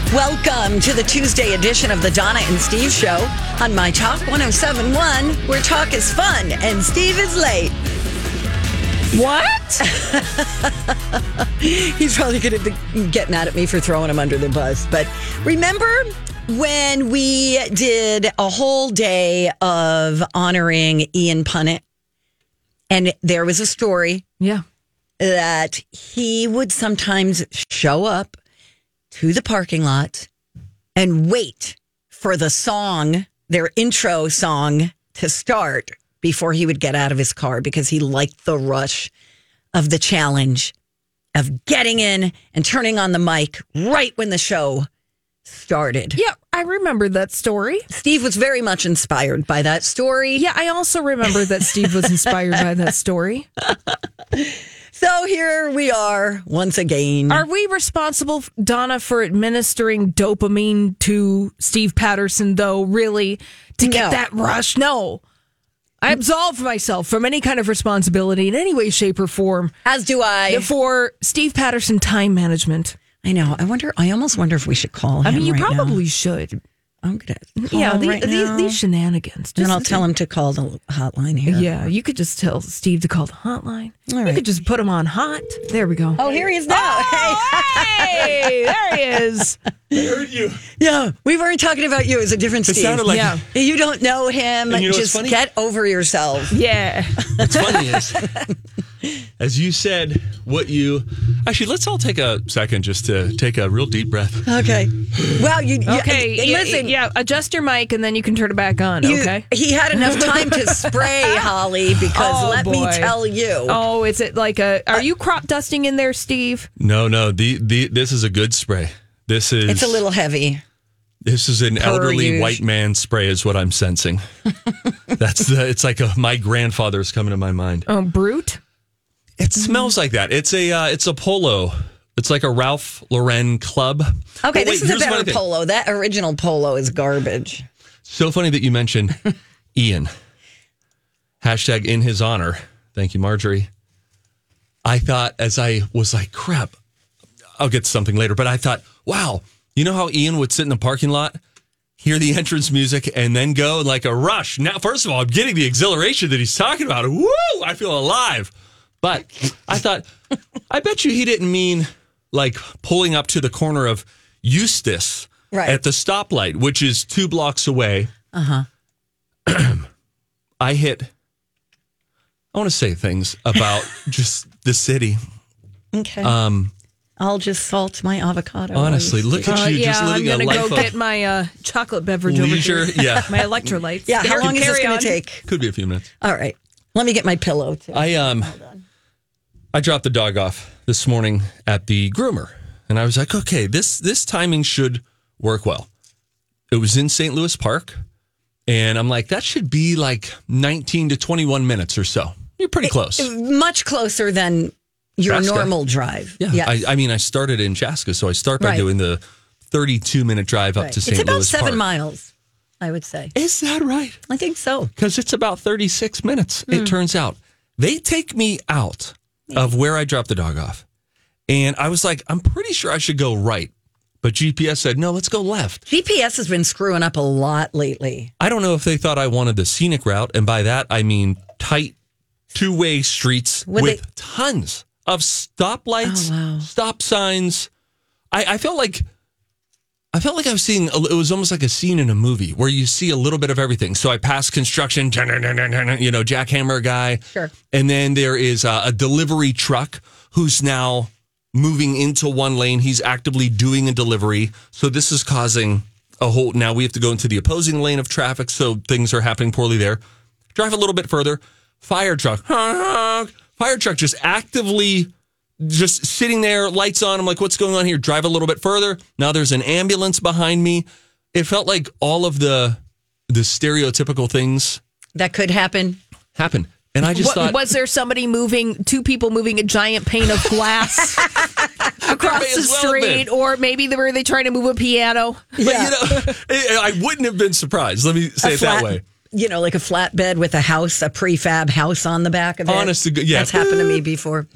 Welcome to the Tuesday edition of the Donna and Steve Show on My Talk 107.1, where talk is fun and Steve is late. What? He's probably going to be getting mad at me for throwing him under the bus. But remember when we did a whole day of honoring Ian Punnett? And there was a story that he would sometimes show up to the parking lot and wait for the song, their intro song, to start before he would get out of his car because he liked the rush of the challenge of getting in and turning on the mic right when the show started. Yeah, I remember that story. Steve was very much inspired by that story. Yeah, I also remember that Steve was inspired by that story. So here we are once again. Are we responsible, Donna, for administering dopamine to Steve Patterson, though, really, to get that rush? No. I absolve myself from any kind of responsibility in any way, shape, or form. As do I. For Steve Patterson time management. I know. I almost wonder if we should call him. I mean, you right probably now. should. I'm going to call Yeah, right now. these shenanigans. And I'll tell him to call the hotline here. Yeah, you could just tell Steve to call the hotline. All right. You could just put him on hot. There we go. Oh, here he is now. Hey, there he is. I heard you. Yeah, we weren't talking about you. It was a different Steve. It sounded like You don't know him. And you know what's Just funny? get over yourself. Yeah. What's funny is, as you said, actually, let's all take a second just to take a real deep breath. Okay. Well, listen. Yeah, adjust your mic and then you can turn it back on, okay? He had enough time to spray, Holly, because let me tell you. Oh, is it like are you crop dusting in there, Steve? No. This is a good spray. It's a little heavy. This is an elderly usual. white man spray, is what I'm sensing. It's like my grandfather's coming to my mind. Oh, Brute? It smells like that. It's a polo. It's like a Ralph Lauren club. Okay, But this wait, is a here's one better thing. polo. That original polo is garbage. So funny that you mentioned Ian. Hashtag in his honor. Thank you, Marjorie. I thought, as I was like, crap, I'll get to something later. But I thought, wow, you know how Ian would sit in the parking lot, hear the entrance music, and then go like a rush. Now, first of all, I'm getting the exhilaration that he's talking about. Woo! I feel alive. But I thought, I bet you he didn't mean like pulling up to the corner of Eustis at the stoplight, which is 2 blocks away. Uh-huh. I want to say things about just the city. Okay. Um, I'll just salt my avocado. Honestly, look at you just living I'm a gonna life go of get my chocolate beverage leisure. over here. Yeah. My electrolytes. Yeah, how long is this Carry going on. to take? Could be a few minutes. All right. Let me get my pillow, too. I dropped the dog off this morning at the groomer, and I was like, okay, this timing should work well. It was in St. Louis Park, and I'm like, that should be like 19 to 21 minutes or so. You're pretty close. Much closer than your Chaska. normal drive. Yeah. Yes. I mean, I started in Chaska, so I start by doing the 32-minute drive up to St. Louis Park. It's about 7 miles, I would say. Is that right? I think so. Because it's about 36 minutes, it turns out. They take me out of where I dropped the dog off. And I was like, I'm pretty sure I should go right. But GPS said, no, let's go left. GPS has been screwing up a lot lately. I don't know if they thought I wanted the scenic route. And by that, I mean tight two-way streets with tons of stoplights, stop signs. I felt like I was seeing, it was almost like a scene in a movie where you see a little bit of everything. So I passed construction, jackhammer guy. Sure. And then there is a delivery truck who's now moving into one lane. He's actively doing a delivery. So this is causing a whole, now we have to go into the opposing lane of traffic. So things are happening poorly there. Drive a little bit further. Fire truck. Fire truck just actively just sitting there, lights on. I'm like, what's going on here? Drive a little bit further. Now there's an ambulance behind me. It felt like all of the stereotypical things that could happen. And I just thought, was there somebody two people moving a giant pane of glass across the street, or maybe were they trying to move a piano? But, I wouldn't have been surprised. Let me say it that way. Like a flatbed with a prefab house on the back of it. Honest to God, yeah. That's happened to me before.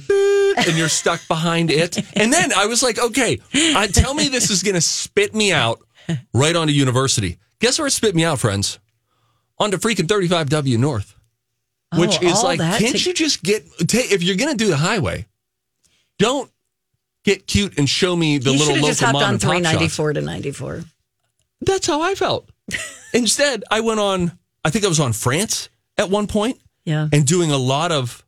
and you're stuck behind it. And then I was like, okay, tell me this is going to spit me out right onto University. Guess where it spit me out, friends? Onto freaking 35W North. Which is like, can't you just if you're going to do the highway, don't get cute and show me the little local just hopped mom on and pop 394 to 94. That's how I felt. Instead, I went on, I think I was on France at one point. Yeah. And doing a lot of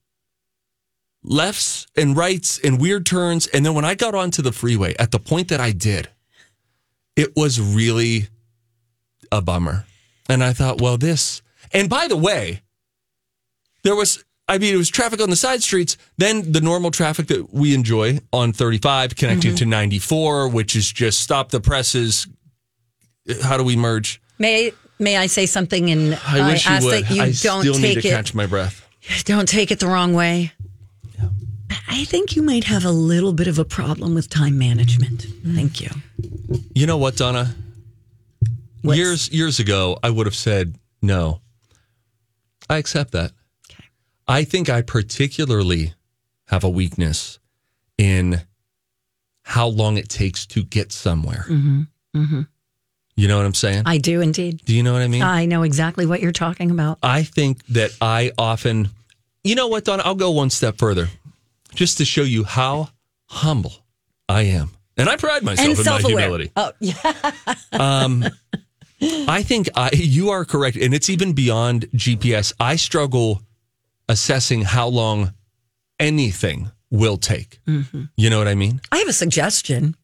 lefts and rights and weird turns. And then when I got onto the freeway, at the point that I did, it was really a bummer. And I thought, well, and by the way, it was traffic on the side streets, then the normal traffic that we enjoy on 35 connecting to 94, which is just stop the presses. How do we merge? May I say something? And I wish you would. That you I don't still take need to catch my breath. Don't take it the wrong way. Yeah. I think you might have a little bit of a problem with time management. Thank you. You know what, Donna? Years ago, I would have said no. I accept that. Okay. I think I particularly have a weakness in how long it takes to get somewhere. Mm-hmm. Mm-hmm. You know what I'm saying? I do indeed. Do you know what I mean? I know exactly what you're talking about. I think that I often, you know what, Donna? I'll go one step further just to show you how humble I am. And I pride myself in my humility. Oh, yeah. I think you are correct. And it's even beyond GPS. I struggle assessing how long anything will take. Mm-hmm. You know what I mean? I have a suggestion.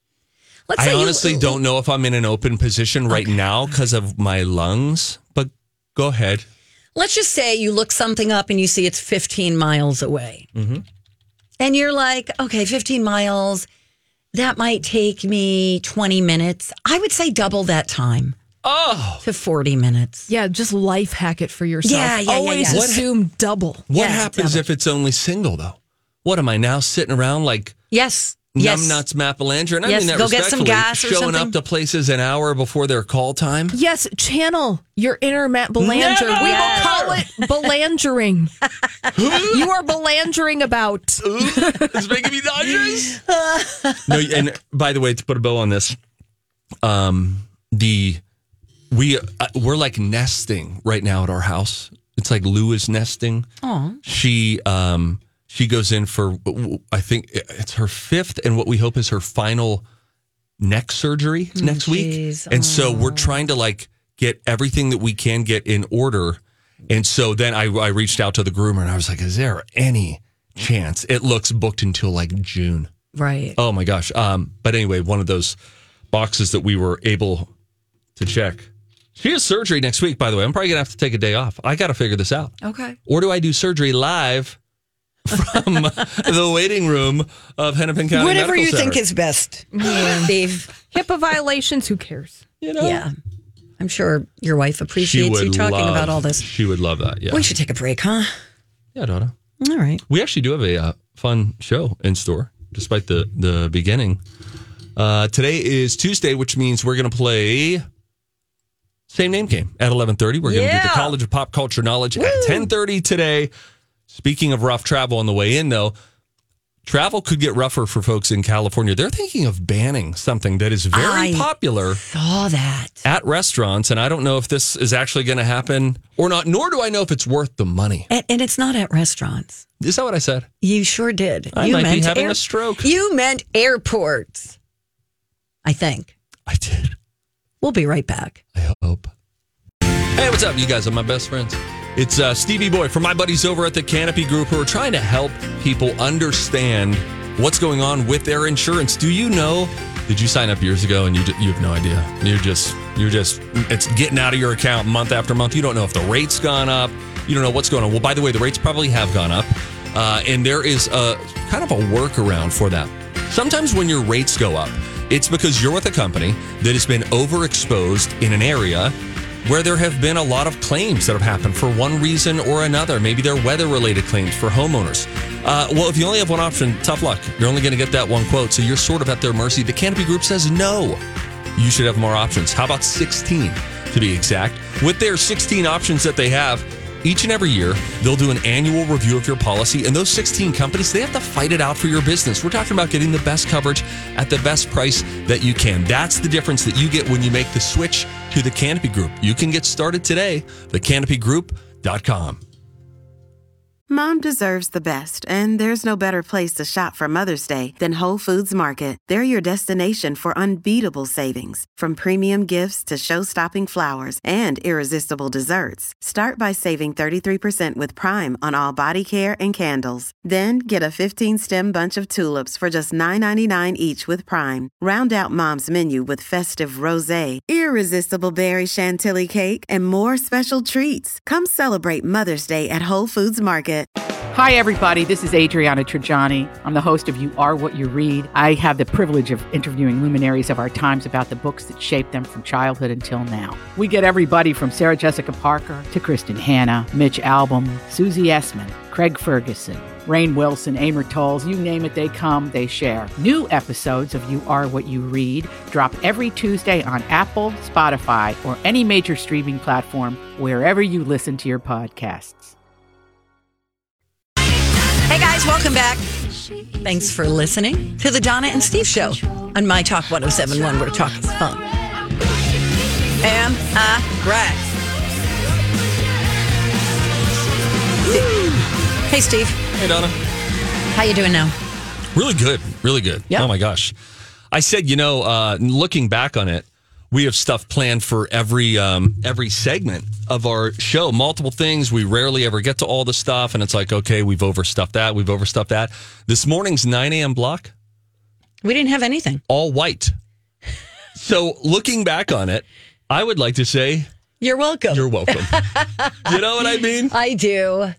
I honestly don't know if I'm in an open position right now because of my lungs, but go ahead. Let's just say you look something up and you see it's 15 miles away. Mm-hmm. And you're like, okay, 15 miles, that might take me 20 minutes. I would say double that time. To 40 minutes. Yeah, just life hack it for yourself. Yeah. Always assume double. What happens if it's only single, though? What am I now sitting around like... Yes. Numbnuts Mapalanger, and I mean that go get some gas or showing something. up to places an hour before their call time. Yes, channel your inner Matt Belanger. Never! We will call it belangering. You are belangering about. It's making me nauseous. No, and by the way, to put a bow on this, we're like nesting right now at our house. It's like Lou is nesting. Oh, She goes in for, I think it's her 5th and what we hope is her final neck surgery next week. And so we're trying to like get everything that we can get in order. And so then I reached out to the groomer and I was like, is there any chance? It looks booked until like June. Right. Oh my gosh. But anyway, one of those boxes that we were able to check. She has surgery next week, by the way. I'm probably going to have to take a day off. I got to figure this out. Okay. Or do I do surgery live from the waiting room of Hennepin County Whatever Medical you Center? think is best, Steve. HIPAA violations, who cares? You know? Yeah. I'm sure your wife appreciates you talking about all this. She would love that, yeah. We should take a break, huh? Yeah, Donna. All right. We actually do have a fun show in store, despite the beginning. Today is Tuesday, which means we're going to play Same Name Game at 11:30. We're going to do the College of Pop Culture Knowledge at 10:30 today. Speaking of rough travel on the way in, though, travel could get rougher for folks in California. They're thinking of banning something that is very popular. Saw that. At restaurants, and I don't know if this is actually going to happen or not, nor do I know if it's worth the money. And it's not at restaurants. Is that what I said? You sure did. I might be having a stroke. You meant airports, I think. I did. We'll be right back. I hope. Hey, what's up? You guys are my best friends. It's Stevie Boy from my buddies over at the Canopy Group who are trying to help people understand what's going on with their insurance. Do you know? Did you sign up years ago and you have no idea? You're just it's getting out of your account month after month. You don't know if the rate's gone up. You don't know what's going on. Well, by the way, the rates probably have gone up, and there is a kind of a workaround for that. Sometimes when your rates go up, it's because you're with a company that has been overexposed in an area where there have been a lot of claims that have happened for one reason or another. Maybe they're weather-related claims for homeowners. Well, if you only have one option, tough luck. You're only going to get that one quote, so you're sort of at their mercy. The Canopy Group says no. You should have more options. How about 16, to be exact? With their 16 options that they have, Each and every year, they'll do an annual review of your policy, and those 16 companies, they have to fight it out for your business. We're talking about getting the best coverage at the best price that you can. That's the difference that you get when you make the switch to the Canopy Group. You can get started today, thecanopygroup.com. Mom deserves the best, and there's no better place to shop for Mother's Day than Whole Foods Market. They're your destination for unbeatable savings, from premium gifts to show-stopping flowers and irresistible desserts. Start by saving 33% with Prime on all body care and candles. Then get a 15-stem bunch of tulips for just $9.99 each with Prime. Round out Mom's menu with festive rosé, irresistible berry chantilly cake, and more special treats. Come celebrate Mother's Day at Whole Foods Market. Hi, everybody. This is Adriana Trajani. I'm the host of You Are What You Read. I have the privilege of interviewing luminaries of our times about the books that shaped them from childhood until now. We get everybody from Sarah Jessica Parker to Kristen Hanna, Mitch Albom, Susie Essman, Craig Ferguson, Rainn Wilson, Amor Tolls, you name it, they come, they share. New episodes of You Are What You Read drop every Tuesday on Apple, Spotify, or any major streaming platform wherever you listen to your podcasts. Hey guys, welcome back. Thanks for listening to the Donna and Steve Show on My Talk 107.1, where talk is fun. Am I right? Hey Steve. Hey Donna. How you doing now? Really good. Really good. Yep. Oh my gosh. I said, looking back on it, we have stuff planned for every segment of our show. Multiple things. We rarely ever get to all the stuff. And it's like, okay, we've overstuffed that. We've overstuffed that. This morning's 9 a.m. block. We didn't have anything. All white. So looking back on it, I would like to say... You're welcome. You're welcome. You know what I mean? I do.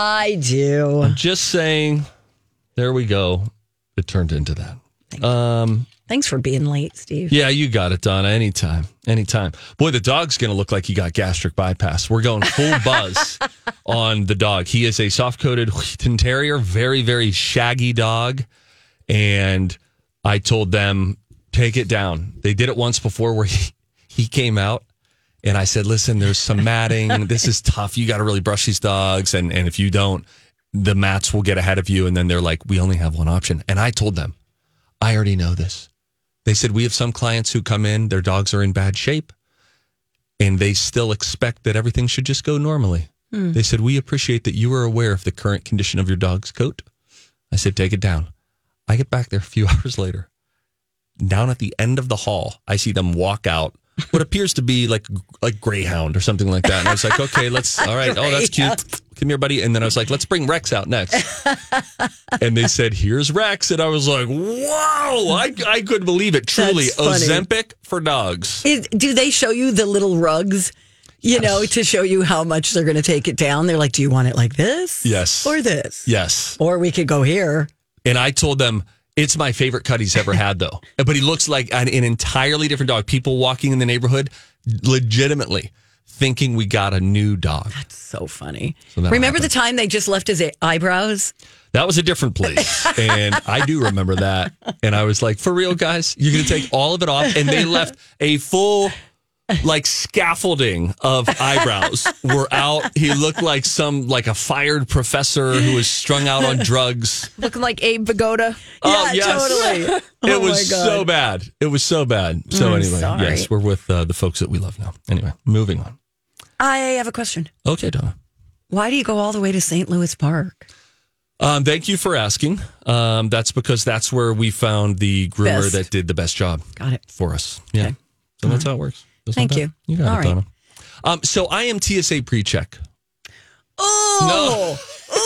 I'm just saying, there we go. It turned into that. Thanks for being late, Steve. Yeah, you got it, Donna. Anytime. Boy, the dog's going to look like he got gastric bypass. We're going full buzz on the dog. He is a soft-coated Wheaton Terrier, very, very shaggy dog. And I told them, take it down. They did it once before where he came out. And I said, listen, there's some matting. This is tough. You got to really brush these dogs. And if you don't, the mats will get ahead of you. And then they're like, we only have one option. And I told them, I already know this. They said, we have some clients who come in, their dogs are in bad shape, and they still expect that everything should just go normally. They said, we appreciate that you are aware of the current condition of your dog's coat. I said, take it down. I get back there a few hours later. Down at the end of the hall, I see them walk out what appears to be like Greyhound or something like that. And I was like, okay, all right. Oh, that's cute. Come here, buddy. And then I was like, let's bring Rex out next. And they said, here's Rex. And I was like, whoa, I couldn't believe it. Truly, Ozempic for dogs. Do they show you the little rugs, to show you how much they're going to take it down? They're like, do you want it like this? Yes. Or this? Yes. Or we could go here. And I told them, it's my favorite cut he's ever had, though. But he looks like an entirely different dog. People walking in the neighborhood legitimately thinking we got a new dog. That's so funny. So remember the time they just left his eyebrows? That was a different place. And I do remember that. And I was like, for real, guys, you're going to take all of it off? And they left a full... scaffolding of eyebrows were out. He looked like a fired professor who was strung out on drugs. Looking like Abe Vigoda. Oh, yeah, yes. Totally. It was so bad. It was so bad. So anyway, sorry. yes, we're with the folks that we love now. Anyway, moving on. I have a question. Okay, Donna. Why do you go all the way to St. Louis Park? Thank you for asking. That's because that's where we found the groomer that did the best job. Got it. For us. Yeah. Okay. So that's how it works. Thank you. You got all it, right. Donna. So I am TSA pre-check. Oh,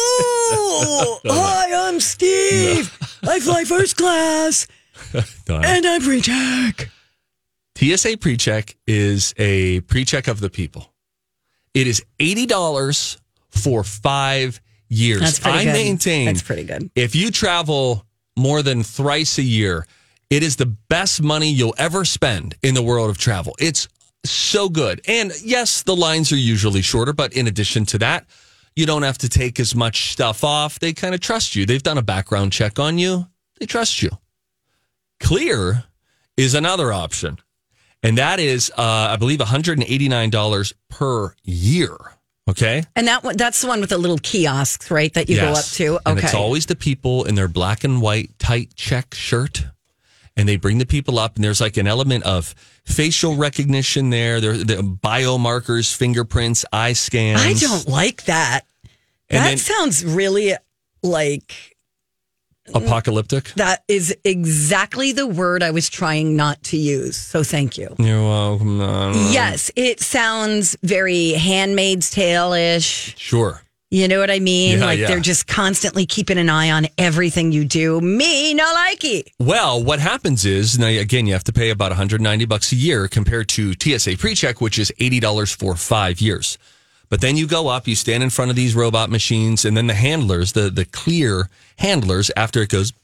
hi, I'm Steve. I fly first class. And I'm pre-check. TSA pre-check is a pre-check of the people. It is $80 for 5 years. That's pretty good. I maintain that's pretty good. If you travel more than thrice a year, it is the best money you'll ever spend in the world of travel. It's so good. And yes, the lines are usually shorter, but in addition to that, you don't have to take as much stuff off. They kind of trust you. They've done a background check on you. They trust you. Clear is another option. And that is, I believe, $189 per year. Okay. And that's the one with the little kiosks, right? That you go up to. Okay. And it's always the people in their black and white tight check shirt. And they bring the people up, and there's like an element of facial recognition there. There are the biomarkers, fingerprints, eye scans. I don't like that. That sounds really like apocalyptic. That is exactly the word I was trying not to use. So thank you. You're welcome. Yes, it sounds very Handmaid's Tale-ish. Sure. You know what I mean? Yeah, they're just constantly keeping an eye on everything you do. Me, no likey. Well, what happens is, now again, you have to pay about $190 a year compared to TSA PreCheck, which is $80 for 5 years. But then you go up, you stand in front of these robot machines, and then the handlers, the clear handlers, after it goes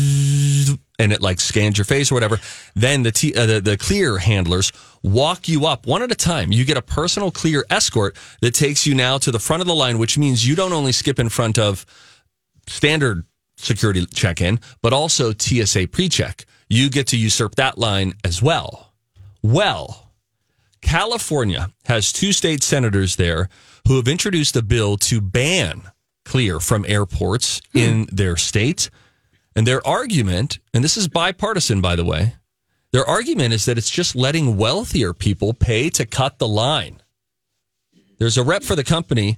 and it like scans your face or whatever, then the clear handlers walk you up one at a time. You get a personal clear escort that takes you now to the front of the line, which means you don't only skip in front of standard security check-in, but also TSA PreCheck. You get to usurp that line as well. Well, California has 2 state senators there who have introduced a bill to ban Clear from airports in their state. And their argument, and this is bipartisan, by the way, their argument is that it's just letting wealthier people pay to cut the line. There's a rep for the company,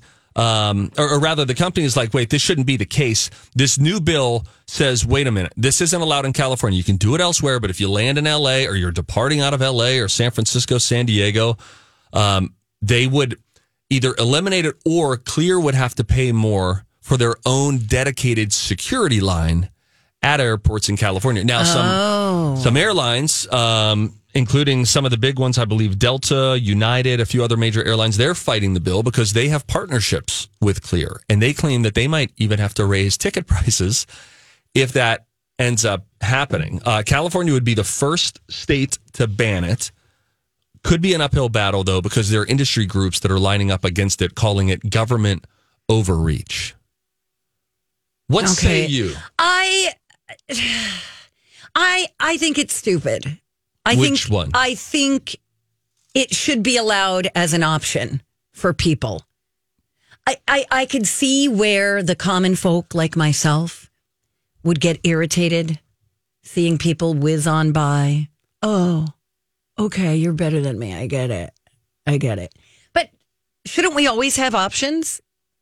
or rather the company is like, wait, this shouldn't be the case. This new bill says, wait a minute, this isn't allowed in California. You can do it elsewhere, but if you land in LA or you're departing out of LA or San Francisco, San Diego, they would either eliminate it or Clear would have to pay more for their own dedicated security line at airports in California. Now, some airlines, including some of the big ones, I believe Delta, United, a few other major airlines, they're fighting the bill because they have partnerships with Clear. And they claim that they might even have to raise ticket prices if that ends up happening. California would be the first state to ban it. Could be an uphill battle, though, because there are industry groups that are lining up against it, calling it government overreach. What say you? I think it's stupid. Which one? I think it should be allowed as an option for people. I could see where the common folk like myself would get irritated seeing people whiz on by. Oh, okay, you're better than me. I get it. But shouldn't we always have options?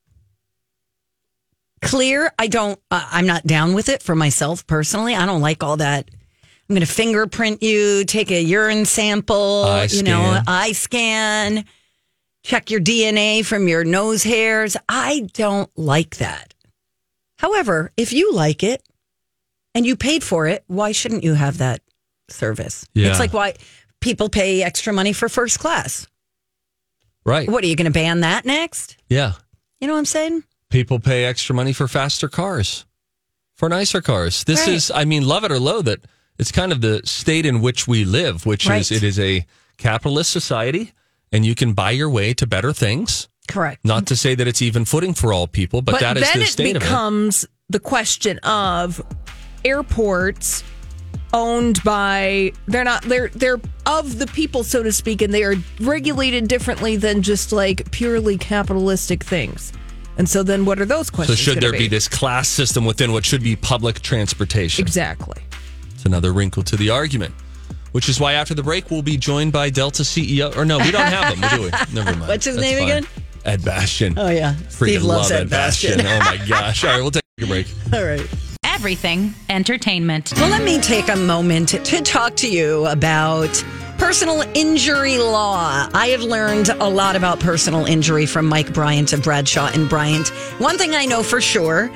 Clear, I'm not down with it for myself personally. I don't like all that. I'm going to fingerprint you, take a urine sample, eye scan, check your DNA from your nose hairs. I don't like that. However, if you like it and you paid for it, why shouldn't you have that service? Yeah. It's like why people pay extra money for first class. Right. What, are you going to ban that next? Yeah. You know what I'm saying? People pay extra money for faster cars, for nicer cars. This is, love it or loathe it, it's kind of the state in which we live, which is, it is a capitalist society, and you can buy your way to better things. Correct. Not to say that it's even footing for all people, but that is the state of it. Then it becomes the question of airports owned by, they're of the people, so to speak, and they are regulated differently than just like purely capitalistic things. And so then what are those questions? So should there be this class system within what should be public transportation? Exactly. It's another wrinkle to the argument, which is why after the break, we'll be joined by Delta CEO. Or no, we don't have them, do we? Never mind. What's his name again? Ed Bastian. Oh, yeah. Freaking Steve loves love Ed Bastian. Oh, my gosh. All right, we'll take a break. All right. Everything entertainment. Well, let me take a moment to talk to you about personal injury law. I have learned a lot about personal injury from Mike Bryant of Bradshaw and Bryant. One thing I know for sure,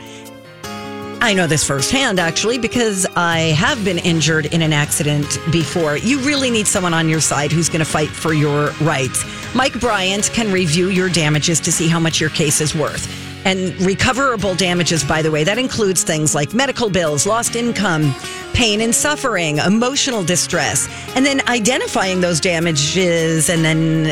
I know this firsthand actually, because I have been injured in an accident before. You really need someone on your side who's going to fight for your rights. Mike Bryant can review your damages to see how much your case is worth. And recoverable damages, by the way, that includes things like medical bills, lost income, pain and suffering, emotional distress, and then identifying those damages and then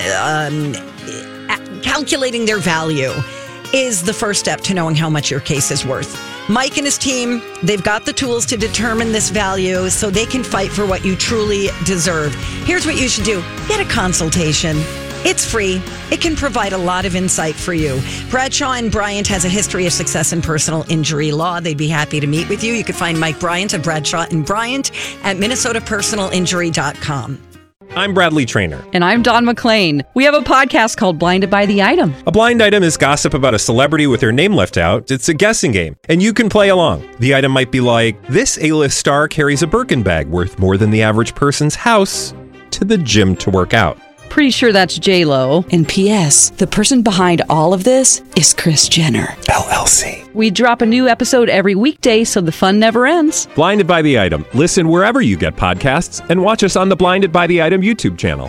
calculating their value is the first step to knowing how much your case is worth. Mike and his team, they've got the tools to determine this value so they can fight for what you truly deserve. Here's what you should do. Get a consultation. It's free. It can provide a lot of insight for you. Bradshaw and Bryant has a history of success in personal injury law. They'd be happy to meet with you. You can find Mike Bryant of Bradshaw and Bryant at minnesotapersonalinjury.com. I'm Bradley Trainer. And I'm Don McClain. We have a podcast called Blinded by the Item. A blind item is gossip about a celebrity with their name left out. It's a guessing game, and you can play along. The item might be like, this A-list star carries a Birkin bag worth more than the average person's house to the gym to work out. Pretty sure that's J-Lo. And P.S. the person behind all of this is Kris Jenner, LLC. We drop a new episode every weekday so the fun never ends. Blinded by the Item. Listen wherever you get podcasts and watch us on the Blinded by the Item YouTube channel.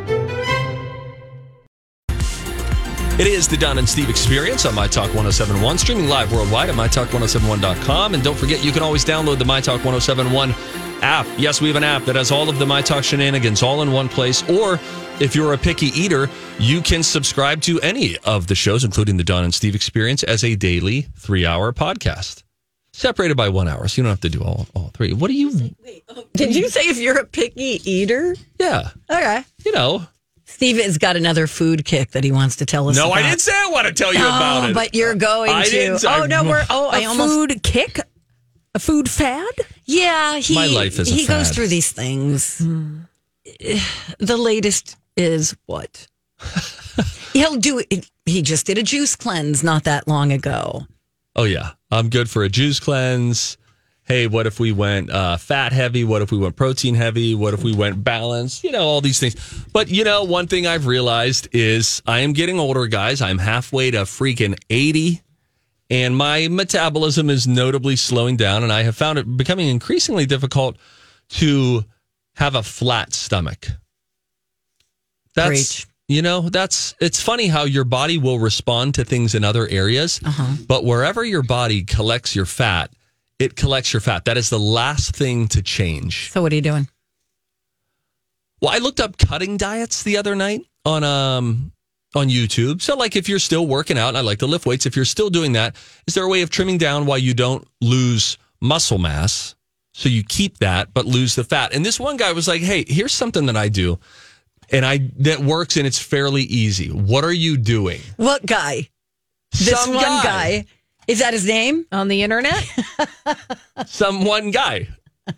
It is the Don and Steve Experience on My Talk 1071, streaming live worldwide at MyTalk1071.com. And don't forget, you can always download the My Talk 1071 app. Yes, we have an app that has all of the My Talk shenanigans all in one place. Or if you're a picky eater, you can subscribe to any of the shows, including the Don and Steve Experience, as a daily 3-hour podcast. Separated by 1 hour, so you don't have to do all three. What do you... Did you say if you're a picky eater? Yeah. Okay. You know. Steve has got another food kick that he wants to tell us about. No, I didn't say I want to tell you about it. But you're going I to. didn't- Food kick? A food fad? Yeah, My life is a he goes fad. through these things. The latest is what? He'll do it. He just did a juice cleanse not that long ago. Oh, yeah. I'm good for a juice cleanse. Hey, what if we went fat heavy? What if we went protein heavy? What if we went balanced? You know, all these things. But, you know, one thing I've realized is I am getting older, guys. I'm halfway to freaking 80. And my metabolism is notably slowing down. And I have found it becoming increasingly difficult to have a flat stomach. Preach. You know, it's funny how your body will respond to things in other areas, but wherever your body collects your fat, it collects your fat. That is the last thing to change. So what are you doing? Well, I looked up cutting diets the other night on YouTube. So like if you're still working out, and I like to lift weights, if you're still doing that, is there a way of trimming down while you don't lose muscle mass? So you keep that, but lose the fat. And this one guy was like, hey, here's something that I do. And that works, and it's fairly easy. What are you doing? What guy? This Some one guy. Is that his name? On the internet? Some one guy,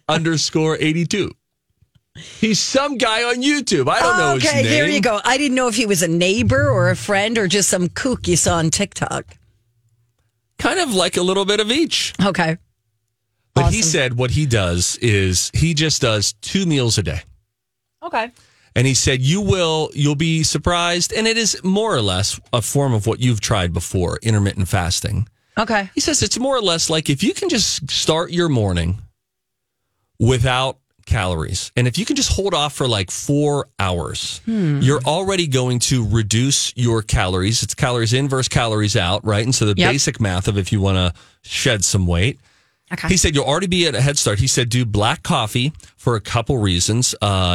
_82. He's some guy on YouTube. I don't know his name. Okay, there you go. I didn't know if he was a neighbor or a friend or just some kook you saw on TikTok. Kind of like a little bit of each. Okay. But Awesome. he said what he does is he just does 2 meals a day. Okay. And he said, you'll be surprised. And it is more or less a form of what you've tried before, intermittent fasting. Okay. He says it's more or less like if you can just start your morning without calories, and if you can just hold off for like 4 hours, you're already going to reduce your calories. It's calories in versus calories out, right? And so the basic math of if you want to shed some weight. Okay. He said you'll already be at a head start. He said do black coffee for a couple reasons.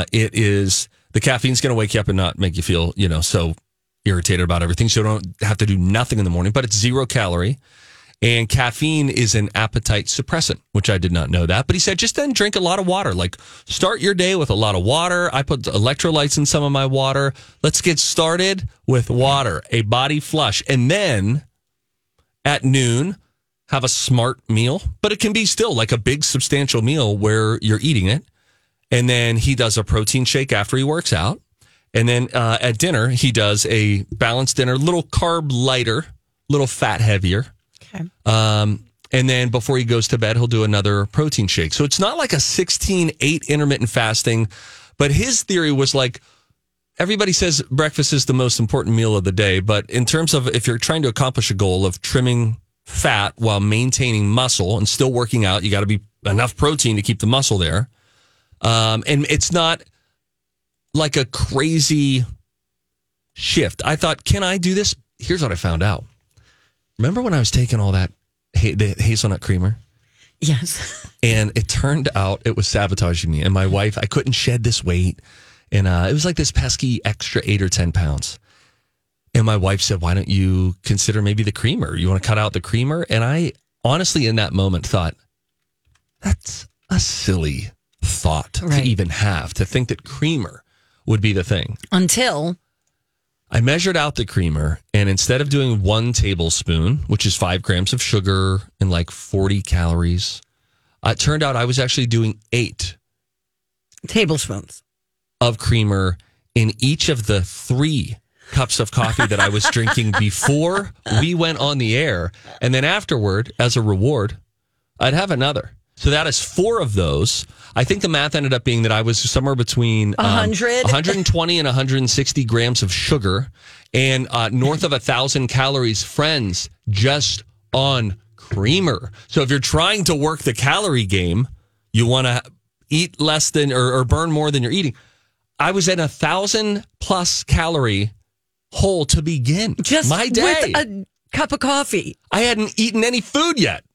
The caffeine's going to wake you up and not make you feel, so irritated about everything. So you don't have to do nothing in the morning, but it's 0 calorie. And caffeine is an appetite suppressant, which I did not know that. But he said just then drink a lot of water. Like start your day with a lot of water. I put electrolytes in some of my water. Let's get started with water, a body flush. And then at noon, have a smart meal. But it can be still like a big substantial meal where you're eating it. And then he does a protein shake after he works out. And then at dinner, he does a balanced dinner, little carb lighter, little fat heavier. Okay. And then before he goes to bed, he'll do another protein shake. So it's not like a 16-8 intermittent fasting. But his theory was like, everybody says breakfast is the most important meal of the day. But in terms of if you're trying to accomplish a goal of trimming fat while maintaining muscle and still working out, you got to be enough protein to keep the muscle there. And it's not like a crazy shift. I thought, can I do this? Here's what I found out. Remember when I was taking all that the hazelnut creamer? Yes. And it turned out it was sabotaging me. And my wife, I couldn't shed this weight. And it was like this pesky extra 8 or 10 pounds. And my wife said, why don't you consider maybe the creamer? You want to cut out the creamer? And I honestly, in that moment, thought, that's a silly thought to even have, to think that creamer would be the thing. Until I measured out the creamer, and instead of doing 1 tablespoon, which is 5 grams of sugar and like 40 calories, it turned out I was actually doing 8 tablespoons of creamer in each of the 3 cups of coffee that I was drinking before we went on the air. And then afterward, as a reward, I'd have another. So that is 4 of those. I think the math ended up being that I was somewhere between 120 and 160 grams of sugar and north of 1,000 calories, friends, just on creamer. So if you're trying to work the calorie game, you want to eat less than or burn more than you're eating. I was at 1,000+ calorie hole to begin just my day with a cup of coffee. I hadn't eaten any food yet.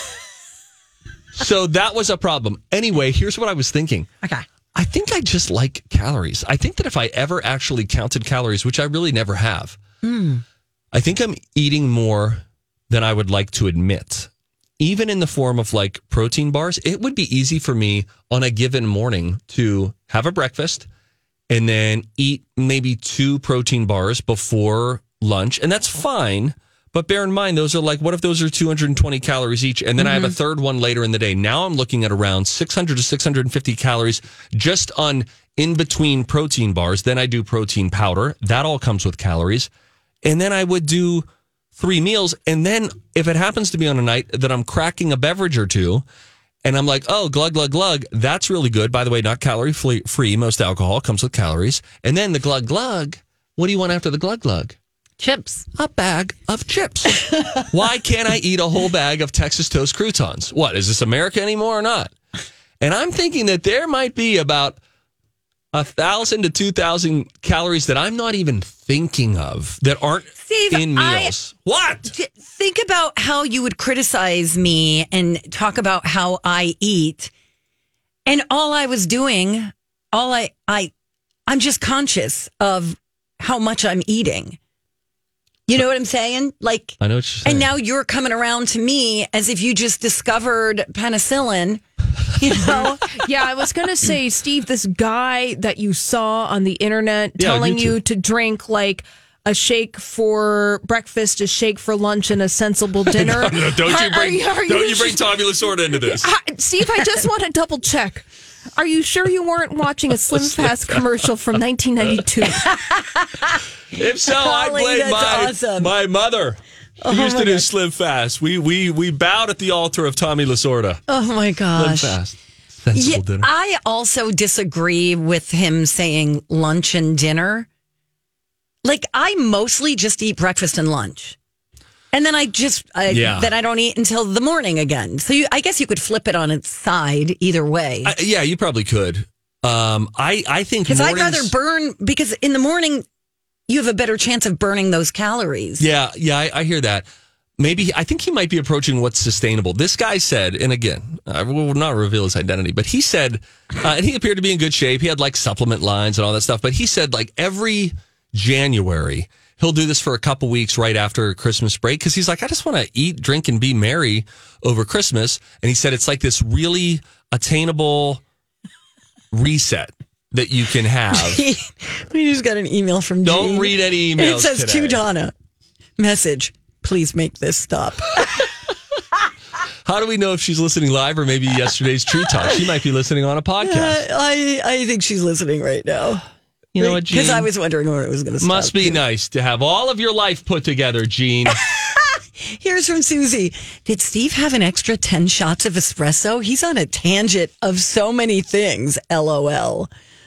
So that was a problem. Anyway, here's what I was thinking. Okay. I think I just like calories. I think that if I ever actually counted calories, which I really never have, I think I'm eating more than I would like to admit. Even in the form of like protein bars, it would be easy for me on a given morning to have a breakfast and then eat maybe 2 protein bars before lunch. And that's fine. But bear in mind, those are like, what if those are 220 calories each? And then I have a third one later in the day. Now I'm looking at around 600 to 650 calories just on in between protein bars. Then I do protein powder. That all comes with calories. And then I would do 3 meals. And then if it happens to be on a night that I'm cracking a beverage or 2, and I'm like, oh, glug, glug, glug. That's really good. By the way, not calorie free. Most alcohol comes with calories. And then the glug, glug. What do you want after the glug, glug? Chips. A bag of chips. Why can't I eat a whole bag of Texas toast croutons? What, is this America anymore or not? And I'm thinking that there might be about 1,000 to 2,000 calories that I'm not even thinking of that aren't Steve, in meals. What? Think about how you would criticize me and talk about how I eat. And all I was doing, I'm just conscious of how much I'm eating. You know what I'm saying? Like, I know what you're saying. And now you're coming around to me as if you just discovered penicillin. You know? Yeah, I was going to say, Steve, this guy that you saw on the internet telling you to drink like a shake for breakfast, a shake for lunch, and a sensible dinner. No, don't you bring Tommy Lasorda into this. Steve, I just want to double check. Are you sure you weren't watching a Slim Fast commercial from 1992? If so, I blame my mother. She used to do Slim Fast. We bowed at the altar of Tommy Lasorda. Oh my gosh. Slim Fast. Sensible dinner. I also disagree with him saying lunch and dinner. Like, I mostly just eat breakfast and lunch. And then then I don't eat until the morning again. So I guess you could flip it on its side either way. Yeah, you probably could. I think because I'd rather burn, because in the morning you have a better chance of burning those calories. Yeah, I hear that. I think he might be approaching what's sustainable. This guy said, and again, I will not reveal his identity, but he said, and he appeared to be in good shape. He had like supplement lines and all that stuff. But he said like every January, he'll do this for a couple weeks right after Christmas break because he's like, I just want to eat, drink, and be merry over Christmas. And he said it's like this really attainable reset that you can have. We just got an email from Jean. Don't read any emails. It says today. To Donna, message, please make this stop. How do we know if she's listening live or maybe yesterday's Tree Talk? She might be listening on a podcast. I think she's listening right now. You know what, Gene? Because I was wondering when it was going to stop. Must be nice to have all of your life put together, Gene. Here's from Susie. Did Steve have an extra 10 shots of espresso? He's on a tangent of so many things. LOL.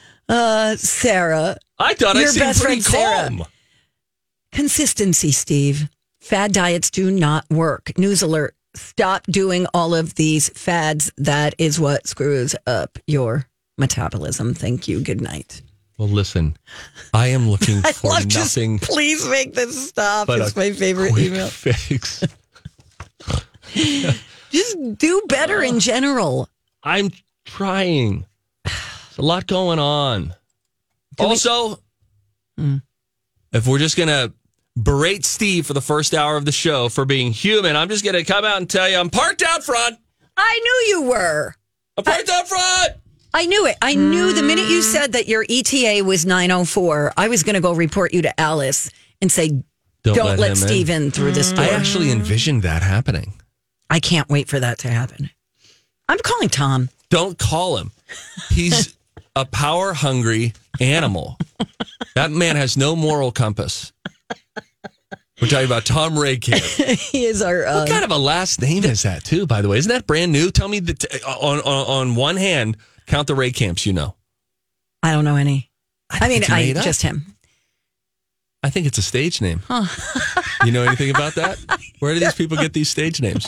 Sarah. I thought I seemed pretty calm. Sarah. Consistency, Steve. Fad diets do not work. News alert. Stop doing all of these fads. That is what screws up your metabolism. Thank you. Good night. Well, listen, I am looking for nothing. Please make this stop. But it's my favorite email. Fix. Just do better in general. I'm trying. There's a lot going on. Also, if we're just going to berate Steve for the first hour of the show for being human, I'm just going to come out and tell you I'm parked out front. I knew you were. I'm parked out front. I knew it. I knew the minute you said that your ETA was 9:04, I was going to go report you to Alice and say, don't let Steve in through this door. I actually envisioned that happening. I can't wait for that to happen. I'm calling Tom. Don't call him. He's a power-hungry animal. That man has no moral compass. We're talking about Tom Raykamp. He is our... what kind of a last name is that, too, by the way? Isn't that brand new? Tell me, on one hand, count the Raykamps you know. I don't know any. Just him. I think it's a stage name. Huh. You know anything about that? Where do these people get these stage names?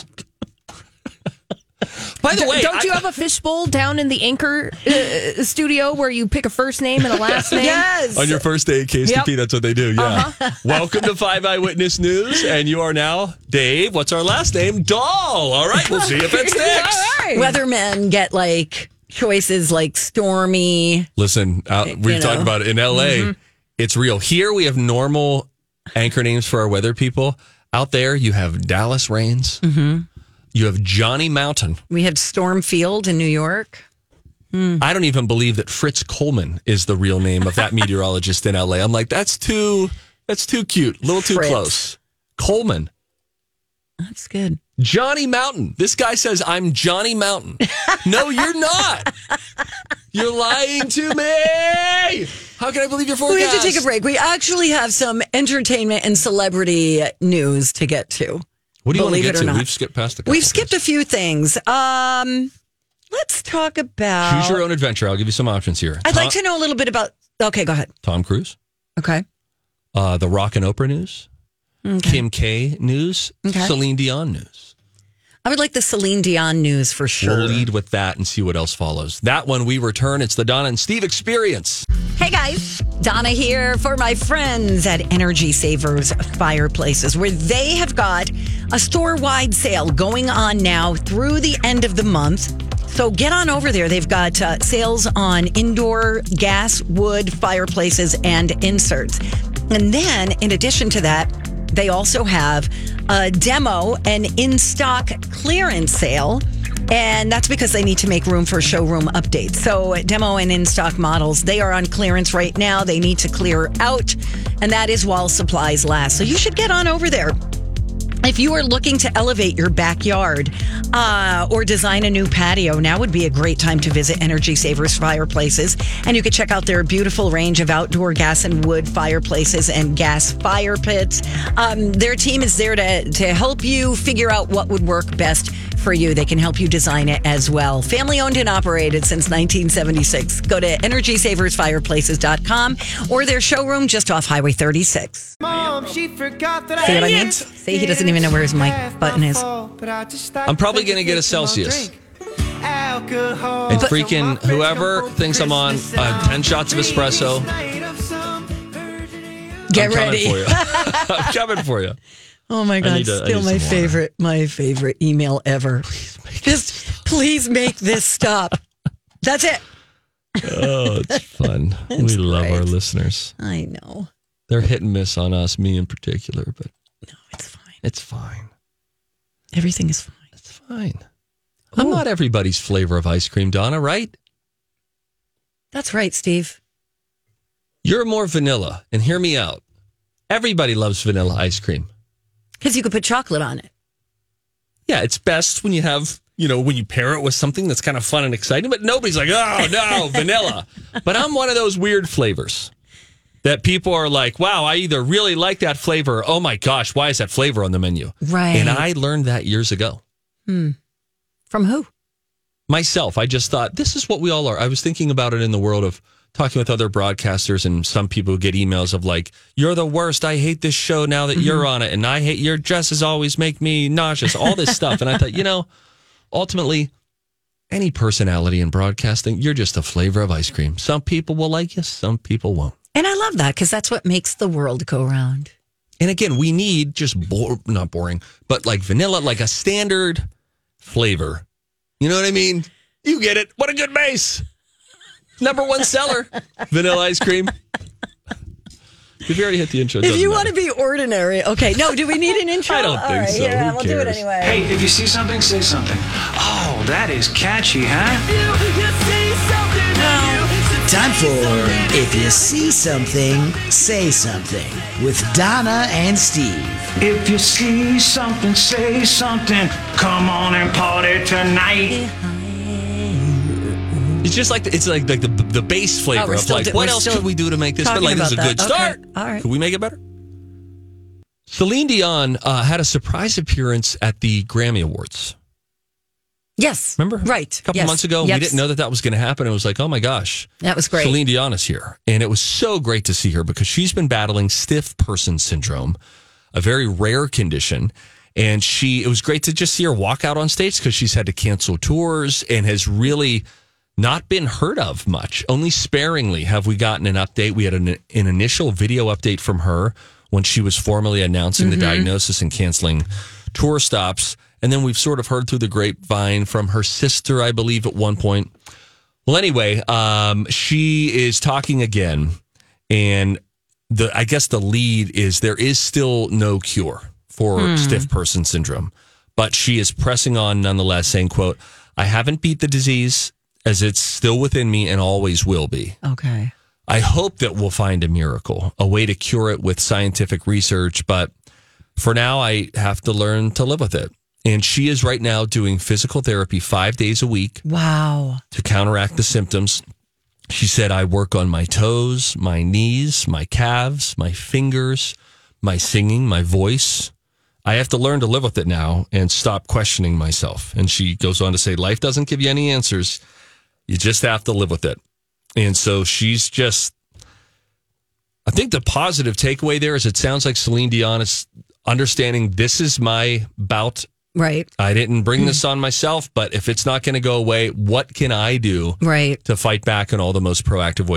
By the way, don't you have a fishbowl down in the Anchor studio where you pick a first name and a last name? Yes. On your first day at KSTP, that's what they do. Yeah. Uh-huh. Welcome to 5 Eyewitness News, and you are now Dave. What's our last name? Doll. All right, we'll see if it sticks. All right. Weathermen get like choices like stormy. Listen, we've talked about it in LA. Mm-hmm. It's real. Here we have normal anchor names for our weather people. Out there, you have Dallas Rains. Mm-hmm. You have Johnny Mountain. We had Stormfield in New York. I don't even believe that Fritz Coleman is the real name of that meteorologist in LA. I'm like, that's too cute. A little too close. Coleman. That's good. Johnny Mountain. This guy says, I'm Johnny Mountain. No, you're not. You're lying to me. How can I believe your forecast? We have to take a break. We actually have some entertainment and celebrity news to get to. What do you want to get to? We've skipped past a couple. We've skipped a few things. Let's talk about... Choose your own adventure. I'll give you some options here. I'd like to know a little bit about... Okay, go ahead. Tom Cruise. Okay. The Rock and Oprah news. Okay. Kim K news. Okay. Celine Dion news. I would like the Celine Dion news for sure. We'll lead with that and see what else follows. That one we return. It's the Donna and Steve Experience. Hey guys, Donna here for my friends at Energy Savers Fireplaces, where they have got a store-wide sale going on now through the end of the month. So get on over there. They've got sales on indoor gas, wood, fireplaces, and inserts. And then, in addition to that, they also have a demo and in-stock clearance sale. And that's because they need to make room for showroom updates. So demo and in-stock models, they are on clearance right now. They need to clear out, and that is while supplies last. So you should get on over there. If you are looking to elevate your backyard or design a new patio, now would be a great time to visit Energy Savers Fireplaces. And you can check out their beautiful range of outdoor gas and wood fireplaces and gas fire pits. Their team is there to help you figure out what would work best for you. They can help you design it as well. Family owned and operated since 1976. Go to EnergySaversFireplaces.com or their showroom just off Highway 36. Mom, she forgot that See what I mean? See, he doesn't even know where his mic button is. I'm probably going to get a Celsius. And freaking whoever thinks I'm on 10 shots of espresso. Get ready. I'm coming for you. Oh my God, still my favorite email ever. Please make this stop. That's it. Oh, it's fun. We love our listeners. I know. They're hit and miss on us, me in particular, but no, it's fine. It's fine. Everything is fine. It's fine. Ooh. I'm not everybody's flavor of ice cream, Donna, right? That's right, Steve. You're more vanilla, and hear me out. Everybody loves vanilla ice cream. Because you could put chocolate on it. Yeah, it's best when you have, when you pair it with something that's kind of fun and exciting, but nobody's like, oh, no, vanilla. But I'm one of those weird flavors that people are like, wow, I either really like that flavor, or, oh my gosh, why is that flavor on the menu? Right. And I learned that years ago. From who? Myself. I just thought, this is what we all are. I was thinking about it in the world of talking with other broadcasters, and some people get emails of like, you're the worst. I hate this show now that you're on it. And I hate your dresses always make me nauseous, all this stuff. And I thought, ultimately, any personality in broadcasting, you're just a flavor of ice cream. Some people will like you, some people won't. And I love that because that's what makes the world go round. And again, we need just not boring, but like vanilla, like a standard flavor. You know what I mean? You get it. What a good base. Number one seller, vanilla ice cream. If you already hit the intro, if you want to be ordinary, okay. No, do we need an intro? I don't think so. Yeah, we'll do it anyway. Hey, if you see something, say something. Oh, that is catchy, huh? You see something. Time for If You See Something, Say Something with Donna and Steve. If you see something, say something. Come on and party tonight. It's just like the base flavor of like, what else could we do to make this? But like, this is a good start. All right. Could we make it better? Celine Dion had a surprise appearance at the Grammy Awards. Yes. Remember? Right. A couple months ago, we didn't know that was going to happen. It was like, oh my gosh. That was great. Celine Dion is here. And it was so great to see her because she's been battling stiff person syndrome, a very rare condition. And it was great to just see her walk out on stage because she's had to cancel tours and has really not been heard of much. Only sparingly have we gotten an update. We had an initial video update from her when she was formally announcing the diagnosis and canceling tour stops. And then we've sort of heard through the grapevine from her sister, I believe, at one point. Well, anyway, she is talking again. And I guess the lead is there is still no cure for stiff person syndrome. But she is pressing on nonetheless, saying, quote, I haven't beat the disease as it's still within me and always will be. Okay. I hope that we'll find a miracle, a way to cure it with scientific research. But for now, I have to learn to live with it. And she is right now doing physical therapy 5 days a week. Wow. To counteract the symptoms. She said, I work on my toes, my knees, my calves, my fingers, my singing, my voice. I have to learn to live with it now and stop questioning myself. And she goes on to say, life doesn't give you any answers. You just have to live with it. And so she's just, I think the positive takeaway there is it sounds like Celine Dion is understanding this is my bout. Right. I didn't bring this on myself, but if it's not going to go away, what can I do to fight back in all the most proactive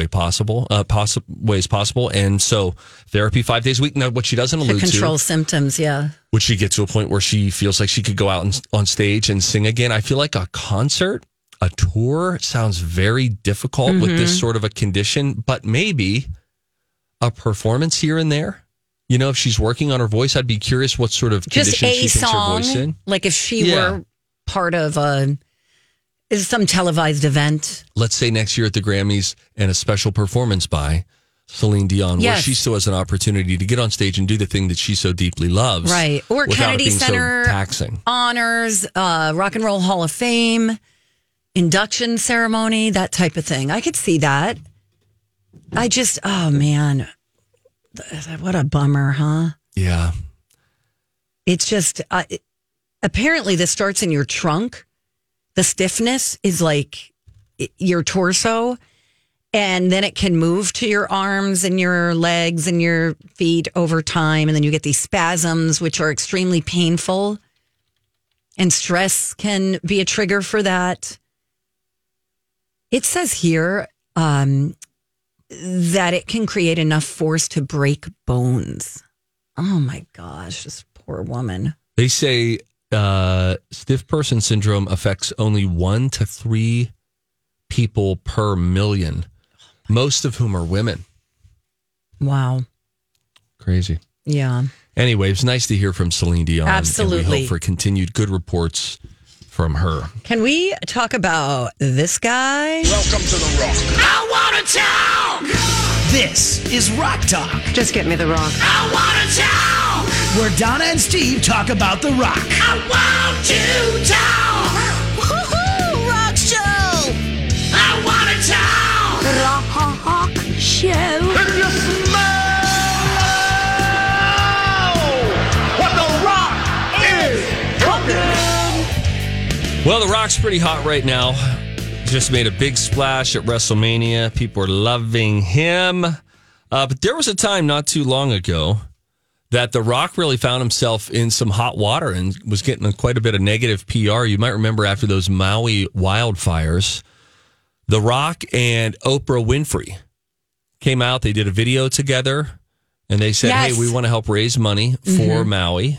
ways possible? And so therapy 5 days a week. Now, what she doesn't allude to. Control symptoms, yeah. Would she get to a point where she feels like she could go out on stage and sing again? I feel like a concert, a tour sounds very difficult with this sort of a condition, but maybe a performance here and there. You know, if she's working on her voice, I'd be curious what sort of condition she thinks her voice in. Like if she were part of some televised event. Let's say next year at the Grammys and a special performance by Celine Dion, where she still has an opportunity to get on stage and do the thing that she so deeply loves. Right. Or Kennedy Center so taxing. Honors, Rock and Roll Hall of Fame, induction ceremony, that type of thing. I could see that. Oh man. What a bummer, huh? Yeah. It's just, apparently this starts in your trunk. The stiffness is like your torso, and then it can move to your arms and your legs and your feet over time. And then you get these spasms, which are extremely painful. And stress can be a trigger for that. It says here, that it can create enough force to break bones. Oh my gosh, this poor woman. They say stiff person syndrome affects only 1 to 3 people per million, most of whom are women. Wow. Crazy. Yeah. Anyway, it's nice to hear from Celine Dion. Absolutely. And we hope for continued good reports from her. Can we talk about this guy? Welcome to the Rock. I want to talk. This is Rock Talk. Just get me the rock. I want to talk. Where Donna and Steve talk about the rock. I want to talk. Woohoo! Rock show! I want to talk. Rock show. If you smell what the Rock is cooking. Well, The Rock's pretty hot right now. Just made a big splash at WrestleMania. People are loving him. But there was a time not too long ago that The Rock really found himself in some hot water and was getting quite a bit of negative PR. You might remember after those Maui wildfires, The Rock and Oprah Winfrey came out. They did a video together, and they said, hey, we want to help raise money for Maui.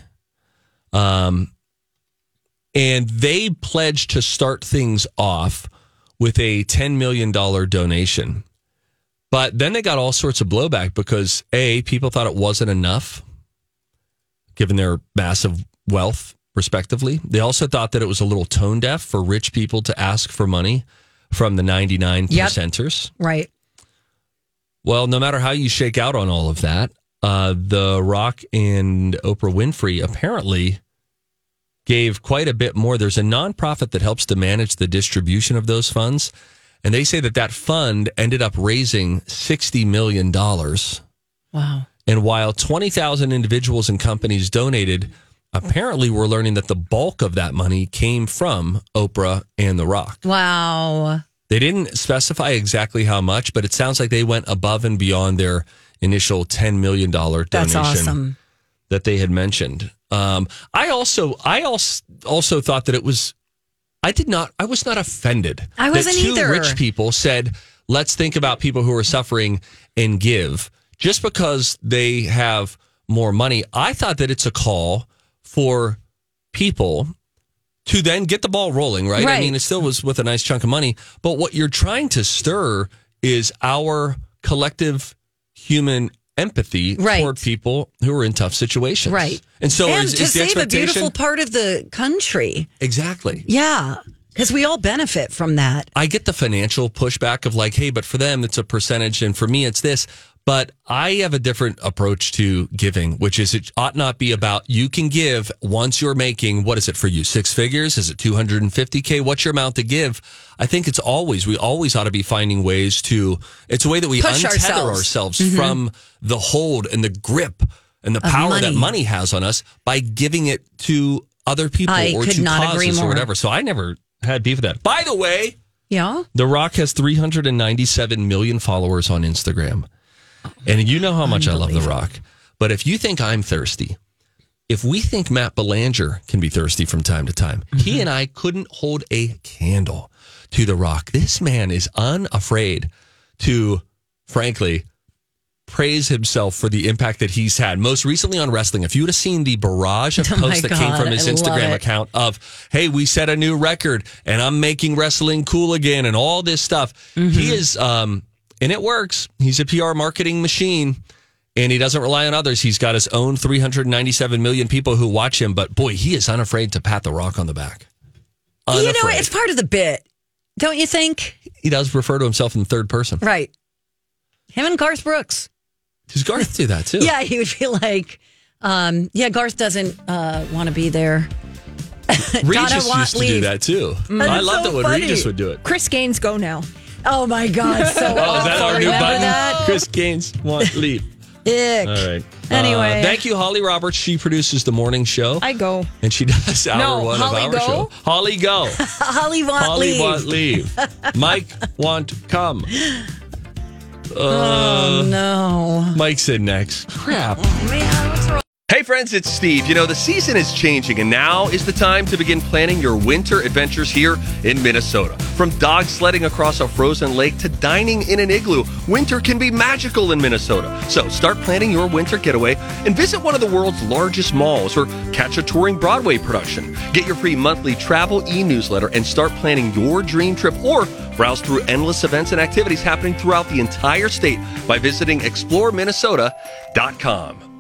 And they pledged to start things off with a $10 million donation. But then they got all sorts of blowback because, A, people thought it wasn't enough, given their massive wealth, respectively. They also thought that it was a little tone deaf for rich people to ask for money from the 99 percenters. Right. Well, no matter how you shake out on all of that, The Rock and Oprah Winfrey apparently gave quite a bit more. There's a nonprofit that helps to manage the distribution of those funds. And they say that fund ended up raising $60 million. Wow. And while 20,000 individuals and companies donated, apparently we're learning that the bulk of that money came from Oprah and The Rock. Wow. They didn't specify exactly how much, but it sounds like they went above and beyond their initial $10 million donation. That's awesome. That they had mentioned. I also thought that it was, I was not offended. I wasn't that two either. rich people said, let's think about people who are suffering and give. Just because they have more money, I thought that it's a call for people to then get the ball rolling, right? I mean, it still was with a nice chunk of money. But what you're trying to stir is our collective human empathy toward people who are in tough situations. Right. And so and is to the save a expectation... beautiful part of the country. Exactly. Yeah. Because we all benefit from that. I get the financial pushback of like, hey, but for them, it's a percentage. And for me, it's this. But I have a different approach to giving, which is it ought not be about you can give once you're making, what is it for you, 6 figures? Is it $250K? What's your amount to give? I think we always ought to be finding ways to, it's a way that we push untether ourselves from the hold and the grip and the power that money has on us by giving it to other people or to causes or whatever. So I never had beef with that. By the way, The Rock has 397 million followers on Instagram. And you know how much I love The Rock. But if you think I'm thirsty, if we think Matt Belanger can be thirsty from time to time, he and I couldn't hold a candle to The Rock. This man is unafraid to, frankly, praise himself for the impact that he's had. Most recently on wrestling, if you would have seen the barrage of posts that came from his Instagram account of, hey, we set a new record and I'm making wrestling cool again and all this stuff. He is... and it works. He's a PR marketing machine, and he doesn't rely on others. He's got his own 397 million people who watch him, but boy, he is unafraid to pat The Rock on the back. Unafraid. You know, it's part of the bit, don't you think? He does refer to himself in third person. Right. Him and Garth Brooks. Does Garth do that too? Yeah, he would feel like, Garth doesn't want to be there. Regis used to do that too. I loved it when Regis would do it. Chris Gaines, go now. Oh my God, so awful. Is that our new Remember button? that? Chris Gaines, leave. Ick. All right. Anyway. Thank you, Holly Roberts. She produces the morning show. I go. And she does hour one Holly of our show. Holly, go. Holly want leave. Holly want leave. Mike want come. Oh, no. Mike's in next. Crap. Man, what's wrong? Hey friends, it's Steve. You know, the season is changing and now is the time to begin planning your winter adventures here in Minnesota. From dog sledding across a frozen lake to dining in an igloo, winter can be magical in Minnesota. So start planning your winter getaway and visit one of the world's largest malls or catch a touring Broadway production. Get your free monthly travel e-newsletter and start planning your dream trip or browse through endless events and activities happening throughout the entire state by visiting exploreminnesota.com.